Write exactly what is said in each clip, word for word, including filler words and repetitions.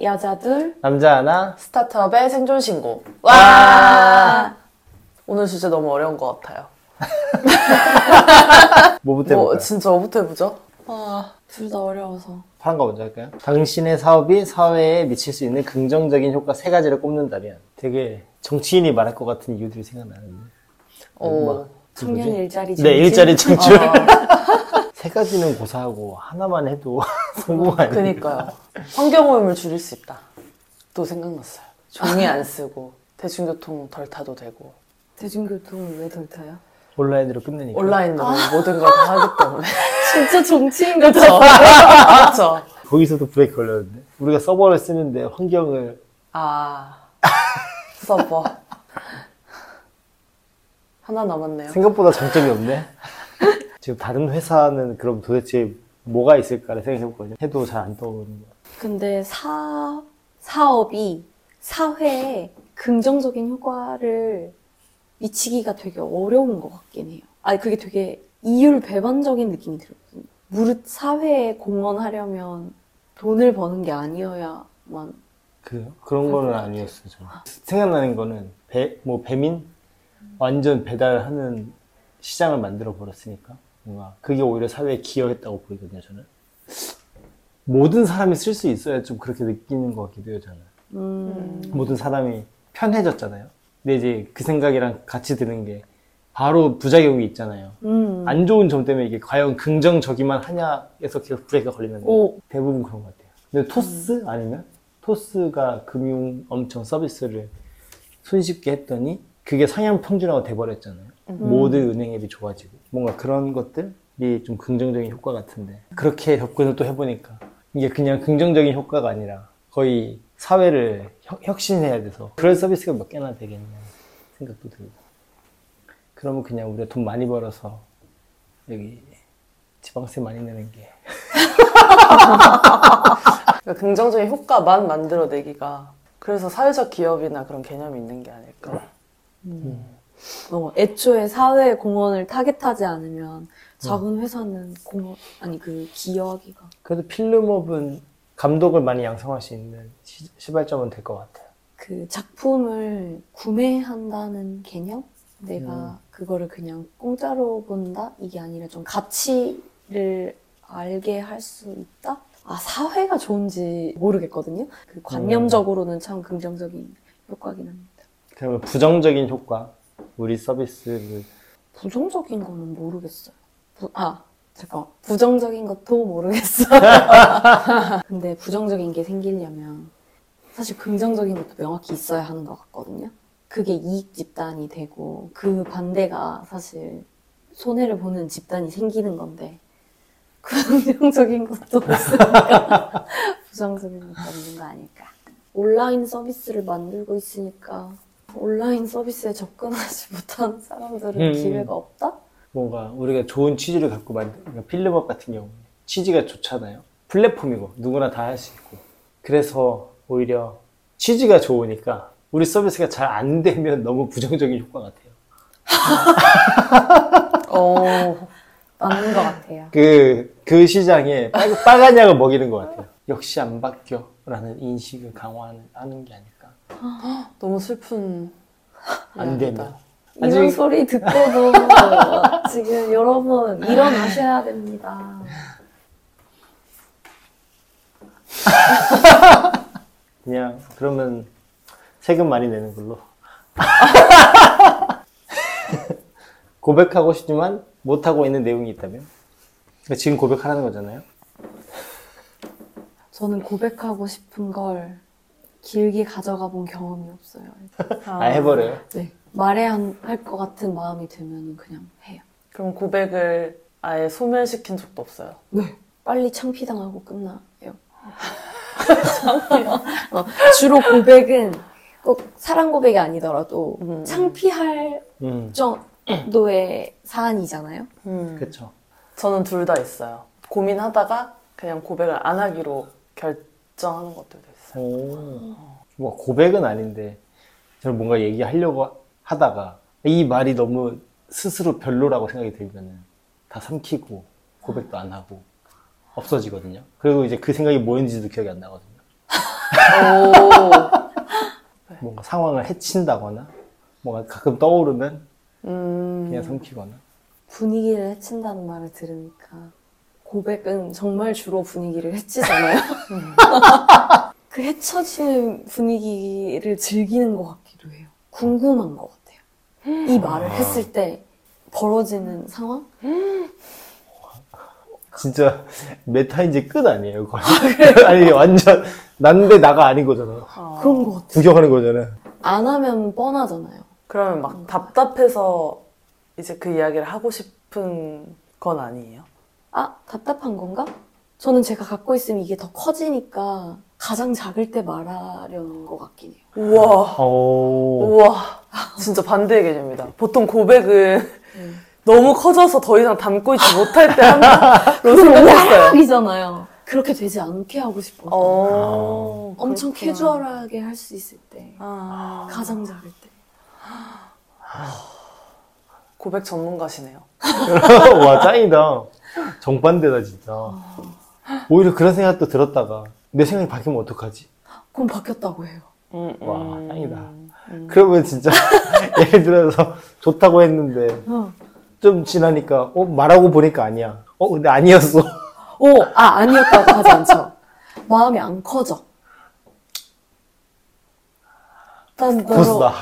여자 둘, 남자 하나. 스타트업의 생존 신고. 와! 와! 오늘 주제 너무 어려운 것 같아요. 뭐부터 뭐 해볼까요? 진짜 뭐부터 해보죠? 아, 둘 다 어려워서. 파란 거 먼저 할까요? 당신의 사업이 사회에 미칠 수 있는 긍정적인 효과 세 가지를 꼽는다면 되게 정치인이 말할 것 같은 이유들이 생각나는데. 어, 청년 일자리 네, 일자리 창출. 아, 세 가지는 고사하고 하나만 해도 성공 아니에요? 그니까요. 환경오염을 줄일 수 있다. 또 생각났어요. 종이 안 쓰고 대중교통 덜 타도 되고 대중교통을 왜 덜 타요? 온라인으로 끝내니까. 온라인으로 모든 걸 다 하기 때문에. 진짜 정치인 같아. 그렇죠. 거기서도 브레이크 걸렸는데 우리가 서버를 쓰는데 환경을 아, 서버. 하나 남았네요. 생각보다 장점이 없네. 지금 다른 회사는 그럼 도대체 뭐가 있을까를 생각해봤거든요. 해도 잘 안 떠오르는 거. 근데 사, 사업이 사회에 긍정적인 효과를 미치기가 되게 어려운 것 같긴 해요. 아니, 그게 되게 이율배반적인 느낌이 들거든요. 무릇 사회에 공헌하려면 돈을 버는 게 아니어야만. 그, 그런 거는 아니었어요, 저는. 생각나는 거는, 배, 뭐, 배민? 완전 배달하는 시장을 만들어 버렸으니까. 뭔가, 그게 오히려 사회에 기여했다고 보이거든요, 저는. 모든 사람이 쓸 수 있어야 좀 그렇게 느끼는 것 같기도 해요, 저는. 음. 모든 사람이 편해졌잖아요. 근데 이제 그 생각이랑 같이 드는 게, 바로 부작용이 있잖아요. 음. 안 좋은 점 때문에 이게 과연 긍정적이만 하냐에서 계속 브레이크가 걸리는데 오. 대부분 그런 것 같아요. 근데 토스 아니면 토스가 금융 엄청 서비스를 손쉽게 했더니 그게 상향 평준화가 돼버렸잖아요. 음. 모든 은행 앱이 좋아지고 뭔가 그런 것들이 좀 긍정적인 효과 같은데 그렇게 접근을 또 해보니까 이게 그냥 긍정적인 효과가 아니라 거의 사회를 혁, 혁신해야 돼서 그런 서비스가 몇 개나 되겠냐 생각도 들고 그러면 그냥 우리가 돈 많이 벌어서 여기 지방세 많이 내는 게 그러니까 긍정적인 효과만 만들어내기가 그래서 사회적 기업이나 그런 개념이 있는 게 아닐까. 음. 어, 애초에 사회 공헌을 타겟하지 않으면 작은 회사는 공헌, 아니 그 기여하기가. 그래도 필름업은 감독을 많이 양성할 수 있는 시, 시발점은 될 것 같아요. 그 작품을 구매한다는 개념? 내가 음. 그거를 그냥 공짜로 본다? 이게 아니라 좀 가치를 알게 할 수 있다? 아, 사회가 좋은지 모르겠거든요. 그 관념적으로는 참 긍정적인 효과긴 합니다. 그러면 부정적인 효과, 우리 서비스를 부정적인 거는 모르겠어요. 부, 아, 잠깐만. 부정적인 것도 모르겠어요. 근데 부정적인 게 생기려면 사실 긍정적인 것도 명확히 있어야 하는 것 같거든요. 그게 이익 집단이 되고 그 반대가 사실 손해를 보는 집단이 생기는 건데 긍정적인 것도 없으니까 부정적인 것도 없는 거 아닐까. 온라인 서비스를 만들고 있으니까 온라인 서비스에 접근하지 못하는 사람들은 음. 기회가 없다? 뭔가 우리가 좋은 취지를 갖고 만든 그러니까 필름업 같은 경우 취지가 좋잖아요. 플랫폼이고 누구나 다 할 수 있고 그래서 오히려 취지가 좋으니까 우리 서비스가 잘 안 되면 너무 부정적인 효과 같아요. 어, 맞는 것 같아요. 그, 그 시장에 빨, 빨간 약을 먹이는 것 같아요. 역시 안 바뀌어. 라는 인식을 강화하는 하는 게 아닐까. 너무 슬픈. 안 되면. 이런 아직- 소리 듣고도 지금 여러분 일어나셔야 됩니다. 그냥, 그러면 세금 많이 내는 걸로. 고백하고 싶지만 못하고 있는 내용이 있다면? 그러니까 지금 고백하라는 거잖아요. 저는 고백하고 싶은 걸 길게 가져가 본 경험이 없어요. 아, 해버려요. 네. 말해야 할 것 같은 마음이 들면 그냥 해요. 그럼 고백을 아예 소멸시킨 적도 없어요. 네. 빨리 창피당하고 끝나요. 어, 주로 고백은 꼭 사랑 고백이 아니더라도 음. 창피할 음, 정도의 사안이잖아요. 음. 그쵸. 저는 둘 다 있어요. 고민하다가 그냥 고백을 안 하기로 결정하는 것들도 있어요. 오. 뭐 고백은 아닌데, 저는 뭔가 얘기하려고 하다가, 이 말이 너무 스스로 별로라고 생각이 들면은, 다 삼키고, 고백도 안 하고, 없어지거든요. 그리고 이제 그 생각이 뭐였는지도 기억이 안 나거든요. 뭔가 상황을 해친다거나 뭔가 가끔 떠오르면 음. 그냥 삼키거나. 분위기를 해친다는 말을 들으니까 고백은 정말 주로 분위기를 해치잖아요. 그 해쳐지는 분위기를 즐기는 것 같기도 해요. 궁금한 것 같아요. 이 말을 했을 때 벌어지는 상황? 진짜 메타인지 끝 아니에요, 거의. 아니, 완전 난데 나가 아닌 거잖아. 아. 그런 것 같아요. 구경하는 거잖아. 안 하면 뻔하잖아요. 그러면 막 답답해서 이제 그 이야기를 하고 싶은 건 아니에요? 아, 답답한 건가? 저는 제가 갖고 있으면 이게 더 커지니까 가장 작을 때 말하려는 것 같긴 해요. 우와. 오. 우와. 진짜 반대의 개념이다. 보통 고백은 음. 너무 커져서 더 이상 담고 있지 못할 때 한다로 생각했어요. 이잖아요. 그렇게 되지 않게 하고 싶어서. 어, 엄청 그렇구나. 캐주얼하게 할 수 있을 때. 아. 가장 작을 때. 고백 전문가시네요. 와, 짱이다. 정반대다, 진짜. 오히려 그런 생각도 들었다가 내 생각이 바뀌면 어떡하지? 그럼 바뀌었다고 해요. 음, 음. 와, 짱이다. 음. 그러면 진짜 예를 들어서 좋다고 했는데 어. 좀 지나니까 어 말하고 보니까 아니야. 어 근데 아니었어. 오, 아, 아니었다고 하지 않죠. 마음이 안 커져. 난 너로 보스다.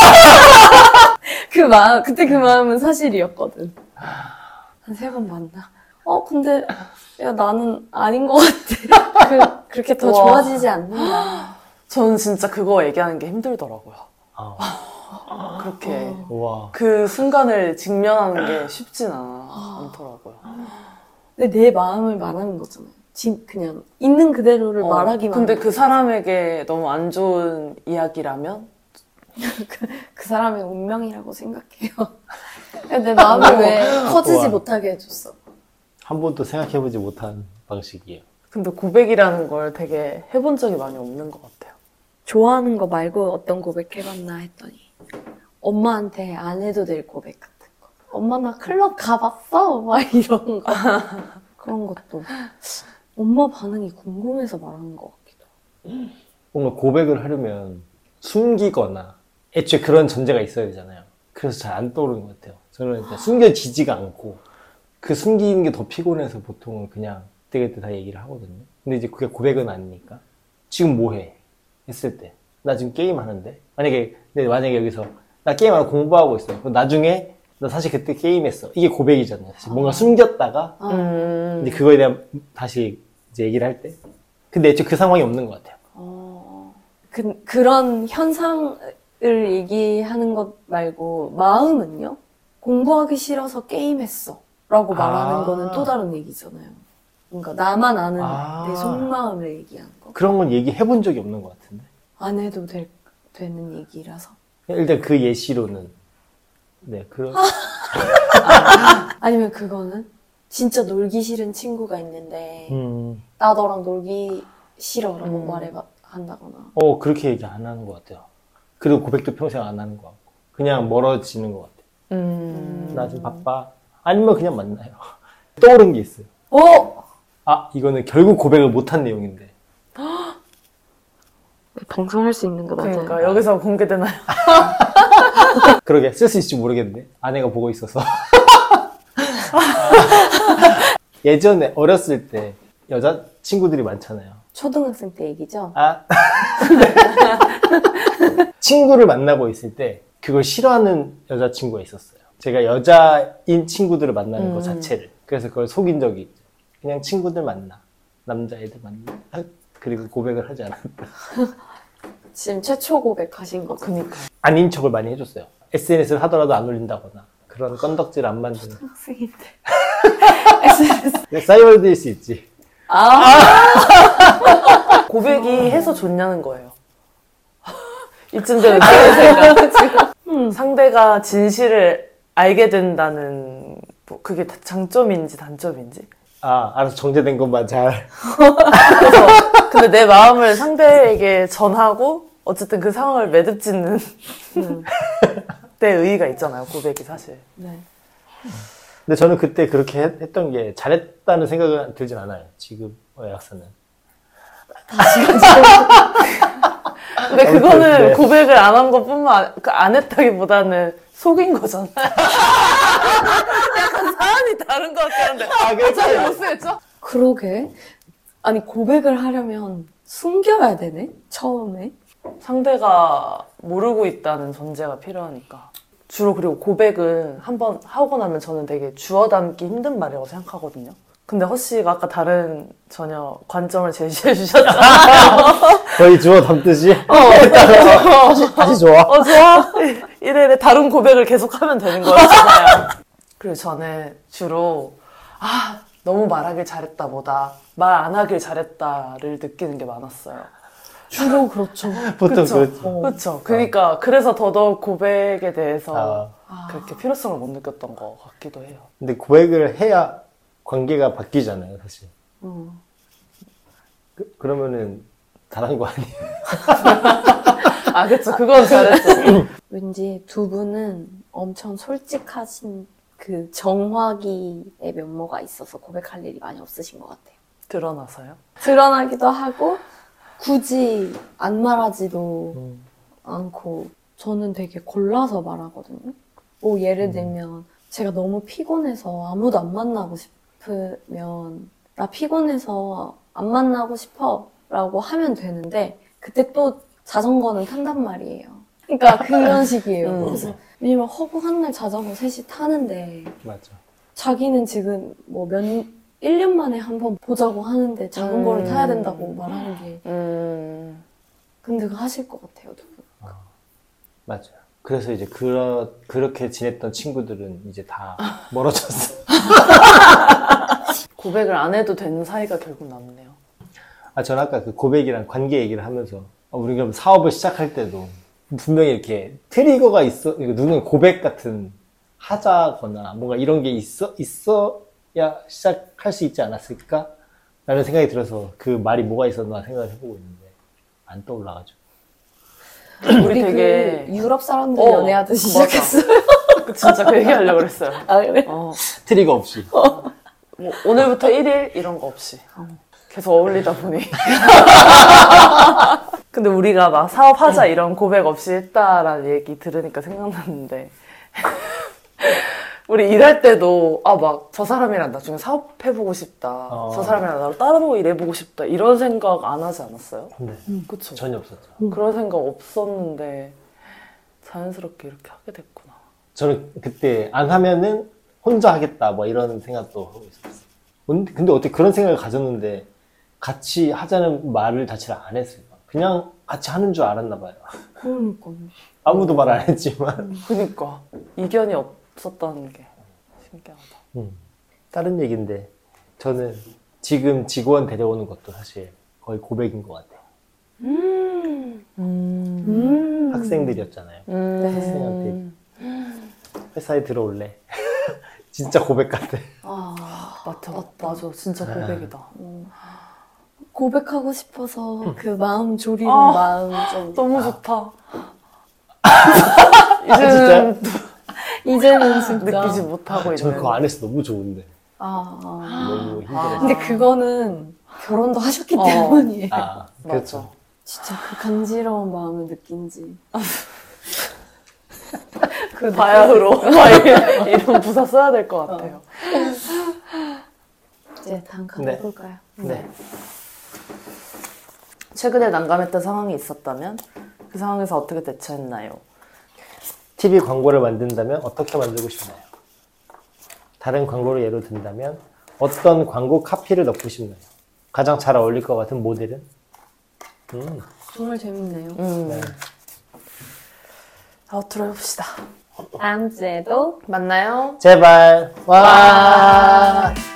그 마음, 그때 그 마음은 사실이었거든. 한 세 번 만나. 어, 근데, 야, 나는 아닌 것 같아. 그, 그렇게 더 우와. 좋아지지 않는다. 저는 진짜 그거 얘기하는 게 힘들더라고요. 아, 그렇게 와. 그 순간을 직면하는 게 쉽진 않아, 않더라고요. 근데 내 마음을 말하는 거잖아요. 지, 그냥, 있는 그대로를 어, 말하기만. 근데 하는 그 사람에게 너무 안 좋은 이야기라면? 그, 그 사람의 운명이라고 생각해요. 내 마음을 왜 커지지 우와. 못하게 해줬어. 한 번도 생각해보지 못한 방식이에요. 근데 고백이라는 걸 되게 해본 적이 많이 없는 것 같아요. 좋아하는 거 말고 어떤 고백 해봤나 했더니 엄마한테 안 해도 될 고백 같은 거. 엄마 나 클럽 가봤어? 막 이런 거. 그런 것도 엄마 반응이 궁금해서 말하는 것 같기도 하고. 뭔가 고백을 하려면 숨기거나 애초에 그런 전제가 있어야 되잖아요. 그래서 잘 안 떠오르는 것 같아요. 저는 일단 숨겨지지가 않고 그 숨기는 게 더 피곤해서 보통은 그냥 그때그때 다 얘기를 하거든요. 근데 이제 그게 고백은 아니니까 지금 뭐 해? 했을 때 나 지금 게임 하는데 만약에 근데 만약에 여기서 나 게임하러 공부하고 있어요. 그럼 나중에 나 사실 그때 게임했어. 이게 고백이잖아요. 사실 뭔가 숨겼다가 아, 음. 이제 그거에 대한 다시 이제 얘기를 할 때. 근데 애초에 그 상황이 없는 것 같아요. 어, 그, 그런 현상을 얘기하는 것 말고 마음은요? 공부하기 싫어서 게임했어 라고 말하는 아. 거는 또 다른 얘기잖아요. 뭔가 나만 아는 아. 내 속마음을 얘기하는 거. 그런 건 얘기해본 적이 없는 것 같은데. 안 해도 될, 되는 얘기라서. 일단 그 예시로는 네 그런 아니면 그거는 진짜 놀기 싫은 친구가 있는데 음, 나 너랑 놀기 싫어라고 음. 말해봐 한다거나. 어 그렇게 얘기 안 하는 것 같아요. 그리고 고백도 평생 안 하는 것 같고 그냥 멀어지는 것 같아요. 음. 나 지금 바빠. 아니면 그냥 만나요. 떠오른 게 있어요. 어? 아 이거는 결국 고백을 못한 내용인데. 방송할 수 있는 거 맞아요? 그러니까 여기서 공개되나요? 그러게 쓸 수 있을지 모르겠는데 아내가 보고 있어서. 예전에 어렸을 때 여자 친구들이 많잖아요. 초등학생 때 얘기죠? 아 친구를 만나고 있을 때 그걸 싫어하는 여자친구가 있었어요. 제가 여자인 친구들을 만나는 음. 것 자체를. 그래서 그걸 속인 적이 있죠. 그냥 친구들 만나. 남자애들 만나. 그리고 고백을 하지 않았다. 지금 최초 고백하신 거. 그니까. 아닌 척을 많이 해줬어요. 에스엔에스를 하더라도 안 올린다거나 그런 건덕질 안 만드는. 학생인데. 사이월드일 수 있지. 아! 고백이 해서 좋냐는 거예요. 이쯤 되면 제가 음. 상대가 진실을 알게 된다는 뭐 그게 다 장점인지 단점인지. 아 알아서 정제된 것만 잘. 그래서 근데 내 마음을 상대에게 전하고 어쨌든 그 상황을 매듭짓는 음. 때 의의가 있잖아요. 고백이 사실. 네. 근데 저는 그때 그렇게 했- 했던 게 잘했다는 생각은 들진 않아요. 지금 와서는. 다시 가지고. 근데 그거는 네. 고백을 안 한 것뿐만 아니- 그안 했다기보다는 속인 거잖아. 약간 사안이 다른 것 같긴 한데. 아, 잘 못 쓰겠죠? 그러게. 아니, 고백을 하려면 숨겨야 되네? 처음에? 상대가 모르고 있다는 전제가 필요하니까. 주로 그리고 고백은 한번 하고 나면 저는 되게 주워 담기 힘든 말이라고 생각하거든요. 근데 허씨가 아까 다른 전혀 관점을 제시해 주셨잖아요. 거의 주워 담듯이. 어, 다시, 다시 좋아. 어, 좋아. 이래, 이래 다른 고백을 계속 하면 되는 거였잖아요. 그리고 저는 주로, 아, 너무 말하길 잘했다 보다 말 안 하길 잘했다를 느끼는 게 많았어요. 주로 그렇죠. 보통 그쵸? 그렇죠. 어. 그렇죠. 그러니까 그래서 더더욱 고백에 대해서 아, 그렇게 필요성을 못 느꼈던 것 같기도 해요. 근데 고백을 해야 관계가 바뀌잖아요, 사실. 어. 그, 그러면은 잘한 거 아니에요? 아, 그쵸. 그건 잘했죠. 왠지 두 분은 엄청 솔직하신 그 정화기의 면모가 있어서 고백할 일이 많이 없으신 것 같아요. 드러나서요? 드러나기도 하고 굳이 안 말하지도 음. 않고 저는 되게 골라서 말하거든요. 뭐 예를 들면 제가 너무 피곤해서 아무도 안 만나고 싶으면 나 피곤해서 안 만나고 싶어 라고 하면 되는데 그때 또 자전거는 탄단 말이에요. 그러니까 그런 식이에요. 음. 그래서 왜냐면 허구한 날 자전거 셋이 타는데 맞아. 자기는 지금 뭐 몇, 일 년 만에 한 번 보자고 하는데 자전거를 음. 타야 된다고 말하는 게 음, 근데 그거 하실 것 같아요, 두 분. 맞아요. 그래서 이제 그러, 그렇게 지냈던 친구들은 이제 다 멀어졌어. 고백을 안 해도 되는 사이가 결국 남네요. 아, 전 아까 그 고백이랑 관계 얘기를 하면서, 아, 우리 그럼 사업을 시작할 때도 분명히 이렇게 트리거가 있어, 누군 고백 같은 하자거나 뭔가 이런 게 있어, 있어야 시작할 수 있지 않았을까? 라는 생각이 들어서 그 말이 뭐가 있었나 생각을 해보고 있는데, 안 떠올라가지고. 우리 되게 그 유럽 사람들 어, 연애하듯이 맞아. 시작했어요. 그 진짜 그 얘기 하려고 그랬어요. 아, 그래? 어, 트리거 없이. 뭐 오늘부터 일 일 이런 거 없이 계속 어울리다 보니. 근데 우리가 막 사업하자 이런 고백 없이 했다라는 얘기 들으니까 생각났는데 우리 일할 때도 아 막 저 사람이랑 나중에 사업해보고 싶다. 어. 저 사람이랑 나를 따로 일해보고 싶다. 이런 생각 안 하지 않았어요? 근데 그쵸? 전혀 없었죠. 그런 생각 없었는데 자연스럽게 이렇게 하게 됐구나. 저는 그때 안 하면은 혼자 하겠다 뭐 이런 생각도 하고 있었어요. 근데 근데 어떻게 그런 생각을 가졌는데 같이 하자는 말을 자체를 안 했어요. 그냥 같이 하는 줄 알았나 봐요. 그러니까. 아무도 말 안 했지만. 그니까 이견이 없었다는 게 신기하다. 음. 다른 얘기인데 저는 지금 직원 데려오는 것도 사실 거의 고백인 것 같아요. 음. 음. 학생들이었잖아요. 음. 회사에 들어올래. 진짜 고백 같아. 아, 맞아, 맞다. 맞아. 진짜 고백이다. 음. 고백하고 싶어서 그 마음 졸이는 아, 마음 좀. 너무 좋다. 아, 이제는 이제는 진짜. 느끼지 못하고 저는 있는. 그거 안 해서 너무 좋은데. 아, 아. 너무 힘들어서. 아. 근데 그거는 결혼도 하셨기 어. 때문이에요. 아, 그렇죠. 맞아. 진짜 그 간지러운 마음을 느낀지. 그 바야흐로 이런 부사 써야 될 것 같아요. 이제 다음 네. 가볼까요? 네. 최근에 난감했던 상황이 있었다면 그 상황에서 어떻게 대처했나요? 티비 광고를 만든다면 어떻게 만들고 싶나요? 다른 광고를 예로 든다면 어떤 광고 카피를 넣고 싶나요? 가장 잘 어울릴 것 같은 모델은? 음, 정말 재밌네요. 음. 네. 아웃트로 해봅시다. 다음 주에도 만나요. 제발 와. 와.